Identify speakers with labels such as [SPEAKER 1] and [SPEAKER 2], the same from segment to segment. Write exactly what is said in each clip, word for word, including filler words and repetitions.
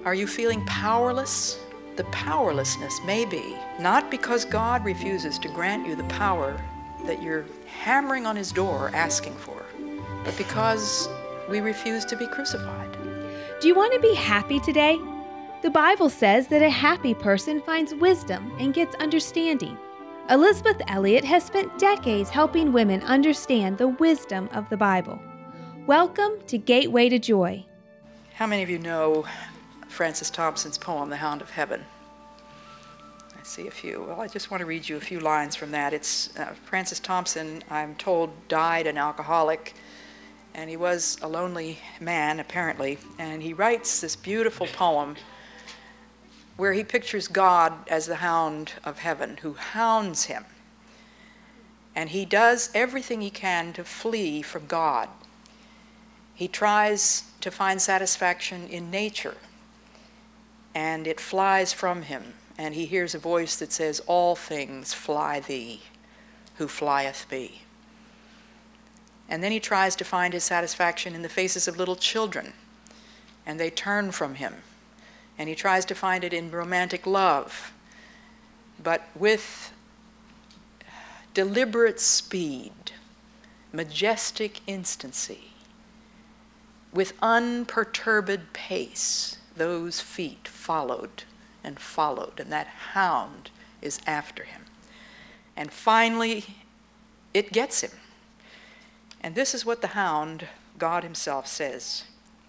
[SPEAKER 1] Are you feeling powerless? The powerlessness may be not because God refuses to grant you the power that you're hammering on his door asking for, but because we refuse to be crucified.
[SPEAKER 2] Do you want to be happy today? The Bible says that a happy person finds wisdom and gets understanding. Elizabeth Elliot has spent decades helping women understand the wisdom of the Bible. Welcome to Gateway to Joy.
[SPEAKER 1] How many of you know Francis Thompson's poem, The Hound of Heaven? I see a few. Well, I just want to read you a few lines from that. It's uh, Francis Thompson, I'm told, died an alcoholic, and he was a lonely man, apparently, and he writes this beautiful poem where he pictures God as the hound of heaven who hounds him. And he does everything he can to flee from God. He tries to find satisfaction in nature, and it flies from him. And he hears a voice that says, "All things fly thee, who flieth me." And then he tries to find his satisfaction in the faces of little children, and they turn from him. And he tries to find it in romantic love, but with deliberate speed, majestic instancy, with unperturbed pace, those feet followed and followed, and that hound is after him. And finally, it gets him. And this is what the hound, God himself, says.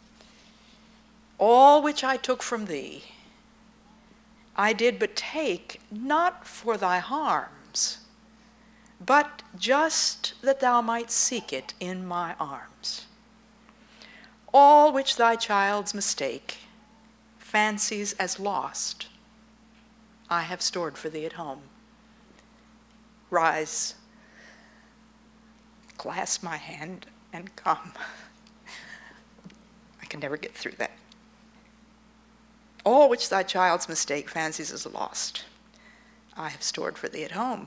[SPEAKER 1] "All which I took from thee, I did but take, not for thy harms, but just that thou might seek it in my arms. All which thy child's mistake fancies as lost, I have stored for thee at home. Rise, clasp my hand, and come." I can never get through that. "All which thy child's mistake fancies as lost, I have stored for thee at home."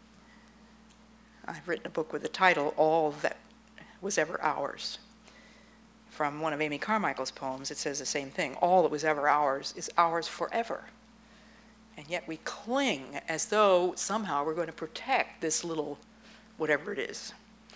[SPEAKER 1] I've written a book with the title, All That Was Ever Ours. From one of Amy Carmichael's poems, it says the same thing. All that was ever ours is ours forever. And yet we cling as though somehow we're going to protect this little whatever it is.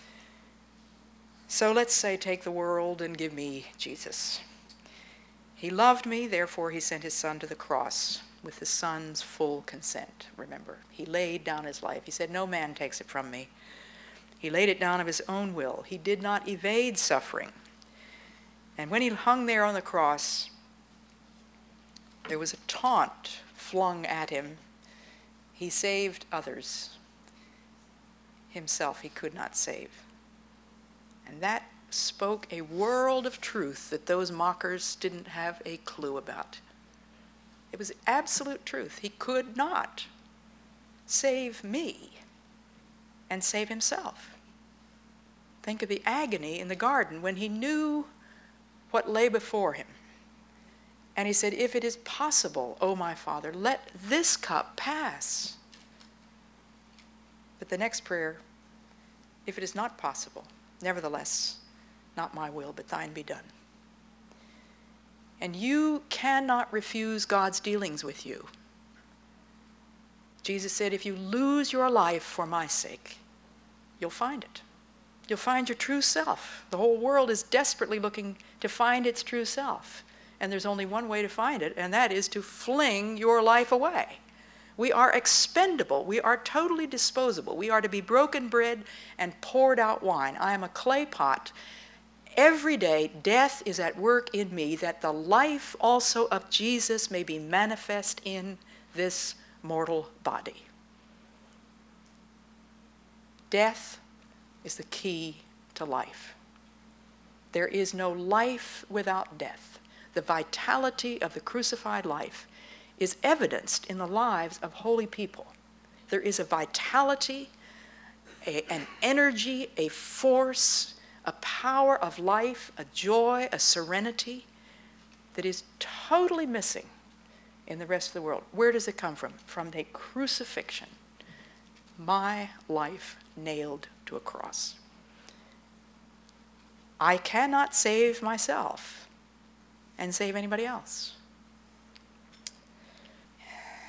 [SPEAKER 1] So let's say, take the world and give me Jesus. He loved me, therefore he sent his son to the cross with the son's full consent. Remember, he laid down his life. He said, "No man takes it from me." He laid it down of his own will. He did not evade suffering. And when he hung there on the cross, there was a taunt flung at him. He saved others. Himself he could not save. And that spoke a world of truth that those mockers didn't have a clue about. It was absolute truth. He could not save me and save himself. Think of the agony in the garden when he knew what lay before him. And he said, "If it is possible, O my Father, let this cup pass." But the next prayer, "If it is not possible, nevertheless, not my will, but thine be done." And you cannot refuse God's dealings with you. Jesus said, if you lose your life for my sake, you'll find it. You'll find your true self. The whole world is desperately looking to find its true self. And there's only one way to find it, and that is to fling your life away. We are expendable. We are totally disposable. We are to be broken bread and poured out wine. I am a clay pot. Every day, death is at work in me, that the life also of Jesus may be manifest in this mortal body. Death is the key to life. There is no life without death. The vitality of the crucified life is evidenced in the lives of holy people. There is a vitality, a, an energy, a force, a power of life, a joy, a serenity that is totally missing in the rest of the world. Where does it come from? From the crucifixion. My life nailed to a cross. I cannot save myself and save anybody else.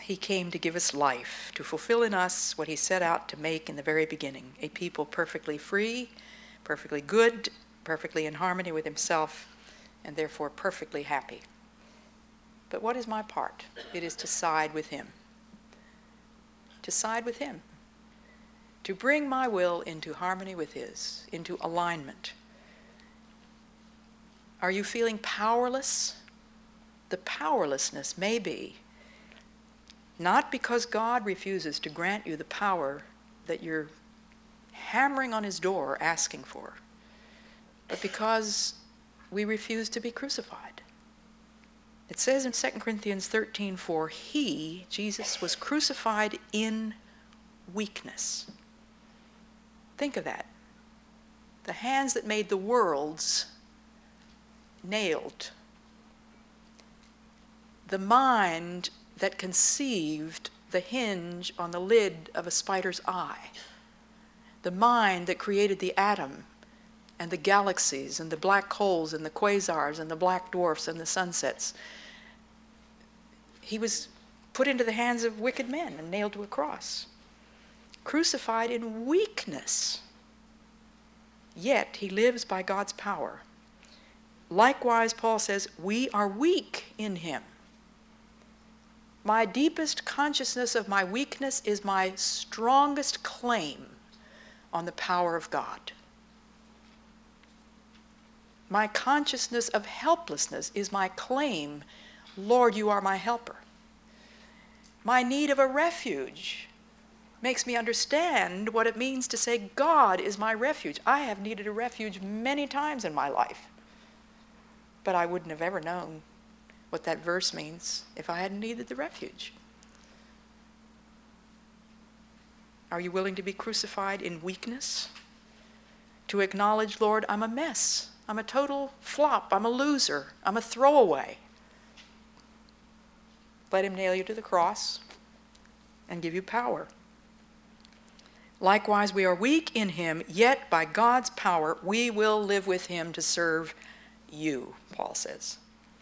[SPEAKER 1] he came to give us life, to fulfill in us what he set out to make in the very beginning, a people perfectly free, perfectly good, perfectly in harmony with himself, and therefore perfectly happy. But what is my part? It is to side with him. To side with him. To bring my will into harmony with his, into alignment. Are you feeling powerless? The powerlessness may be not because God refuses to grant you the power that you're hammering on his door asking for, but because we refuse to be crucified. It says in Second Corinthians thirteen four, he, Jesus, was crucified in weakness. Think of that. The hands that made the worlds nailed. The mind that conceived the hinge on the lid of a spider's eye. The mind that created the atom and the galaxies and the black holes and the quasars and the black dwarfs and the sunsets. He was put into the hands of wicked men and nailed to a cross. Crucified in weakness. Yet he lives by God's power. Likewise, Paul says, we are weak in him. My deepest consciousness of my weakness is my strongest claim on the power of God. My consciousness of helplessness is my claim, Lord, you are my helper. My need of a refuge makes me understand what it means to say, God is my refuge. I have needed a refuge many times in my life, but I wouldn't have ever known what that verse means if I hadn't needed the refuge. Are you willing to be crucified in weakness? To acknowledge, Lord, I'm a mess. I'm a total flop. I'm a loser. I'm a throwaway. Let him nail you to the cross and give you power. Likewise, we are weak in him, yet by God's power we will live with him to serve you, Paul says.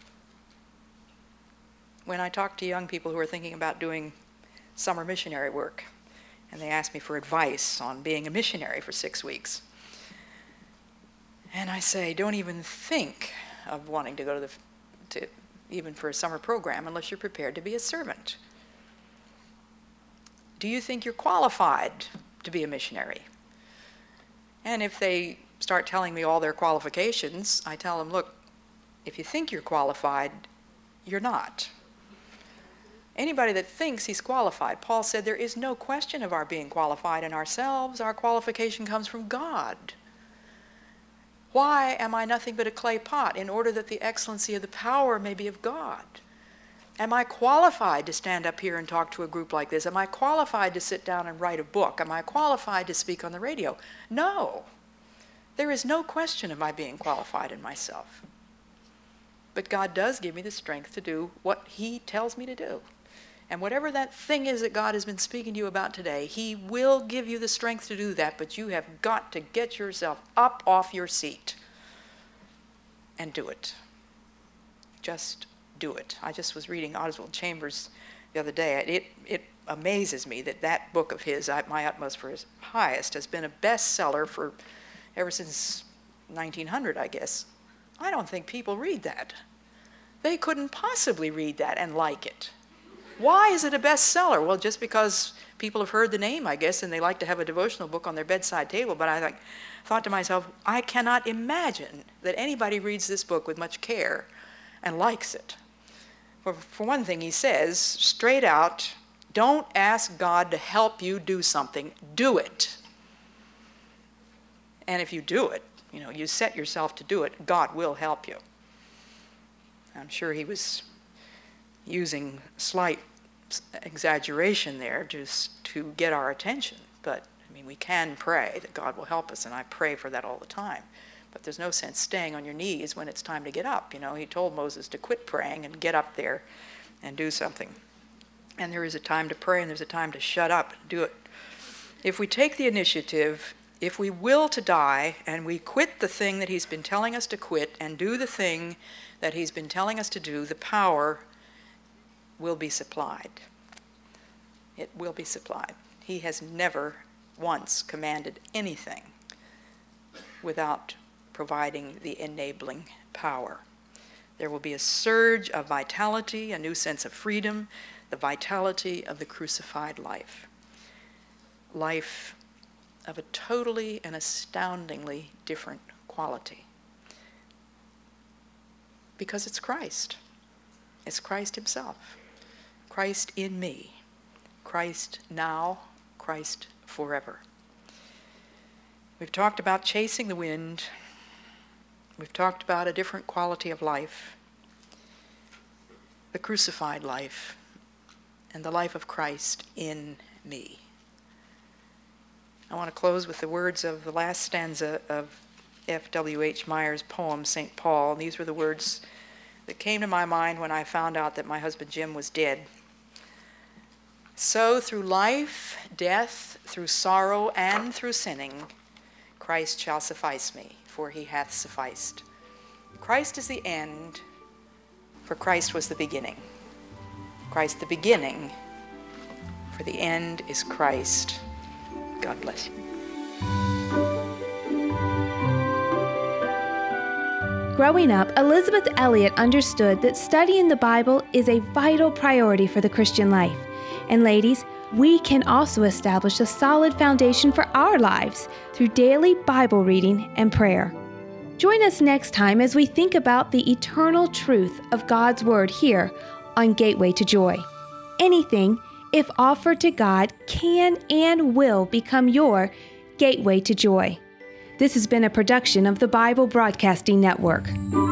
[SPEAKER 1] When I talk to young people who are thinking about doing summer missionary work, and they ask me for advice on being a missionary for six weeks, and I say, don't even think of wanting to go to the, to, even for a summer program, unless you're prepared to be a servant. Do you think you're qualified to be a missionary? And if they start telling me all their qualifications, I tell them, look, if you think you're qualified, you're not. Anybody that thinks he's qualified, Paul said there is no question of our being qualified in ourselves. Our qualification comes from God. Why am I nothing but a clay pot? In order that the excellency of the power may be of God. Am I qualified to stand up here and talk to a group like this? Am I qualified to sit down and write a book? Am I qualified to speak on the radio? No. There is no question of my being qualified in myself. But God does give me the strength to do what he tells me to do. And whatever that thing is that God has been speaking to you about today, he will give you the strength to do that, but you have got to get yourself up off your seat and do it. Just do it. I just was reading Oswald Chambers the other day. It, it amazes me that that book of his, My Utmost for His Highest, has been a bestseller for ever since nineteen hundred, I guess. I don't think people read that. They couldn't possibly read that and like it. Why is it a bestseller? Well, just because people have heard the name, I guess, and they like to have a devotional book on their bedside table. But I like, thought to myself, I cannot imagine that anybody reads this book with much care and likes it. For, for one thing, he says, straight out, don't ask God to help you do something. Do it. And if you do it, you know, you set yourself to do it, God will help you. I'm sure he was using slight exaggeration there just to get our attention. But, I mean, we can pray that God will help us, and I pray for that all the time. But there's no sense staying on your knees when it's time to get up. You know, he told Moses to quit praying and get up there and do something. And there is a time to pray, and there's a time to shut up and do it. If we take the initiative, if we will to die, and we quit the thing that he's been telling us to quit and do the thing that he's been telling us to do, the power will be supplied. it will be supplied. He has never once commanded anything without providing the enabling power. There will be a surge of vitality, a new sense of freedom, the vitality of the crucified life. Life of a totally and astoundingly different quality. Because it's Christ. It's Christ himself. Christ in me. Christ now, Christ forever. We've talked about chasing the wind. We've talked about a different quality of life, the crucified life, and the life of Christ in me. I want to close with the words of the last stanza of F W H Meyer's poem, Saint Paul. And these were the words that came to my mind when I found out that my husband Jim was dead. So through life, death, through sorrow, and through sinning, Christ shall suffice me, for he hath sufficed. Christ is the end, for Christ was the beginning. Christ the beginning, for the end is Christ. God bless you.
[SPEAKER 2] Growing up, Elisabeth Elliot understood that studying the Bible is a vital priority for the Christian life. And ladies, we can also establish a solid foundation for our lives through daily Bible reading and prayer. Join us next time as we think about the eternal truth of God's Word here on Gateway to Joy. Anything, if offered to God, can and will become your gateway to joy. This has been a production of the Bible Broadcasting Network.